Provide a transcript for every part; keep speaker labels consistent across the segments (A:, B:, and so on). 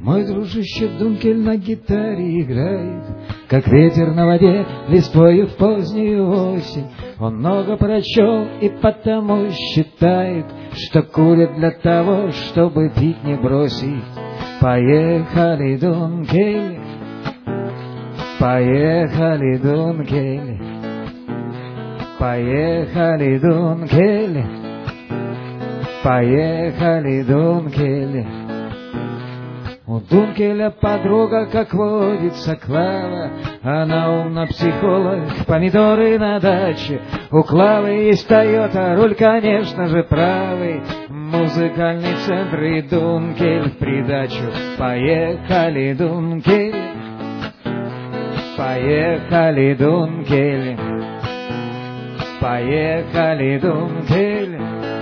A: Мой дружище Дункель на гитаре играет, как ветер на воде, листвою в позднюю осень. Он много прочел и потому считает, что курит для того, чтобы пить не бросить. Поехали, Дункель, поехали, Дункель, поехали, Дункель, поехали, Дункель. У Дункеля подруга, как водится, Клава. Она умна психолог, помидоры на даче. У Клавы есть Тойота, руль, конечно же, правый. Музыкальный центр и Дункель в придачу. Поехали, Дункель, поехали, Дункель, поехали, Дункель,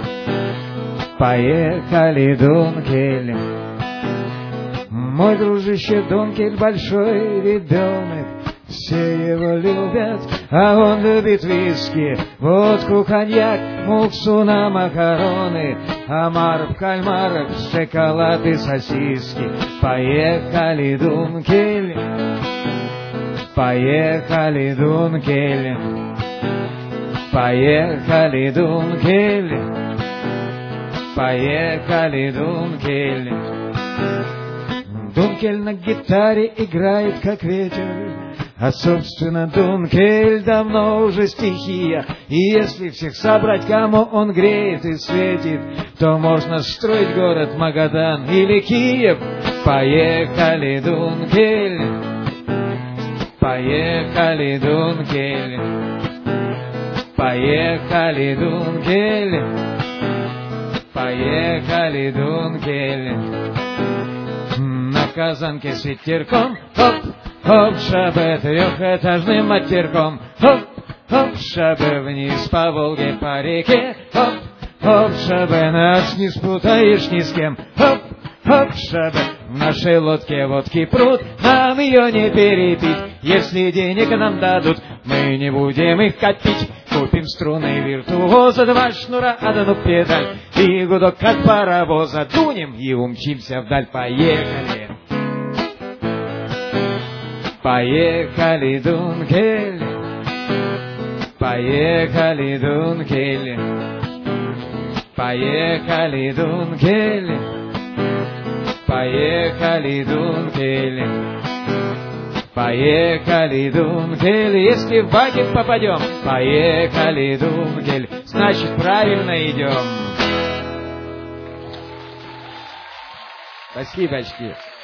A: поехали, Дункель. Мой дружище Дункель большой ребенок, все его любят, а он любит виски, водку, коньяк, муксу на макароны, омар в кальмарах, шоколад и сосиски. Поехали, Дункель, поехали, Дункель, поехали, Дункель, поехали, Дункель. Дункель на гитаре играет, как ветер, а, собственно, Дункель давно уже стихия. И если всех собрать, кому он греет и светит, то можно строить город Магадан или Киев. Поехали, Дункель, поехали, Дункель, поехали, Дункель, поехали, Дункель. На Казанке с ветерком, хоп, хоп, шабе трехэтажным матерком, хоп, хоп, шабе вниз по Волге, по реке, хоп, хоп, шабе, нас не спутаешь ни с кем, хоп, хоп, шабе, в нашей лодке водки пруд, нам ее не перепить, если денег нам дадут, мы не будем их копить. Купим струны виртуоза, два шнура, одну педаль и гудок от паровоза. Дунем и умчимся вдаль. Поехали, поехали, Дункель, поехали, Дункель, поехали, Дункель, поехали, Дункель. Поехали, Дункель, если в баги попадем. Поехали, Дункель, значит, правильно идем. Спасибо, очки.